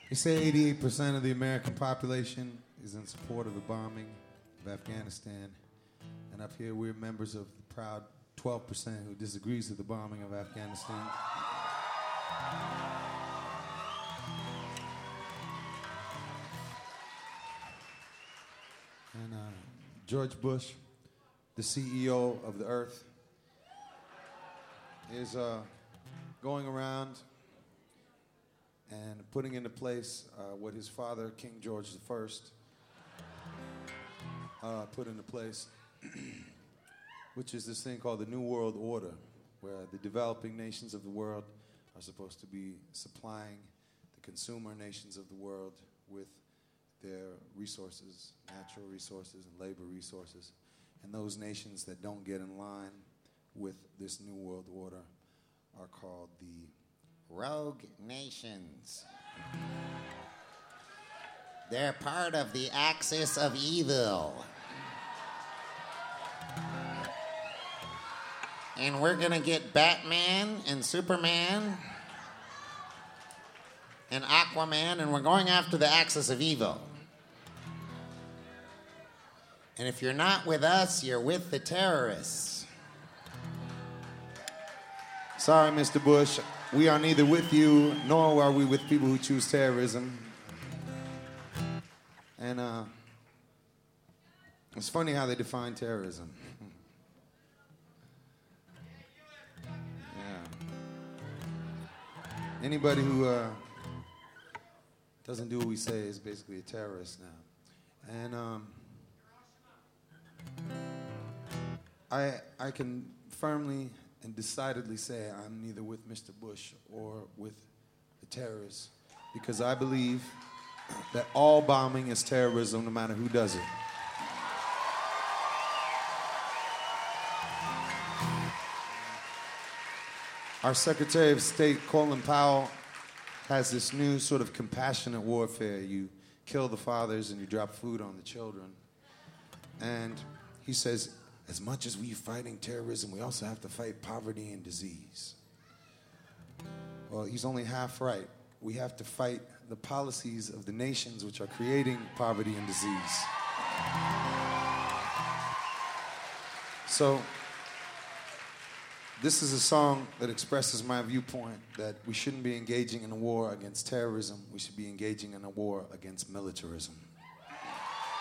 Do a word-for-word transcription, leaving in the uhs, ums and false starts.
They say eighty-eight percent of the American population is in support of the bombing of Afghanistan. And up here, we're members of the proud twelve percent who disagrees with the bombing of Afghanistan. And uh, George Bush, the C E O of the Earth, is uh, going around and putting into place uh, what his father, King George the First, uh, put into place, which is this thing called the New World Order, where the developing nations of the world are supposed to be supplying the consumer nations of the world with their resources, natural resources and labor resources. And those nations that don't get in line with this New World Order are called the rogue nations. They're part of the axis of evil. And we're gonna get Batman and Superman and Aquaman, and we're going after the axis of evil. And if you're not with us, you're with the terrorists. Sorry, Mister Bush. We are neither with you, nor are we with people who choose terrorism. And uh, it's funny how they define terrorism. Yeah. Anybody who uh, doesn't do what we say is basically a terrorist now. And um, I, I can firmly and decidedly say I'm neither with Mister Bush or with the terrorists, because I believe that all bombing is terrorism no matter who does it. Our Secretary of State, Colin Powell, has this new sort of compassionate warfare. You kill the fathers and you drop food on the children. And he says, as much as we're fighting terrorism, we also have to fight poverty and disease. Well, he's only half right. We have to fight the policies of the nations which are creating poverty and disease. So, this is a song that expresses my viewpoint that we shouldn't be engaging in a war against terrorism. We should be engaging in a war against militarism.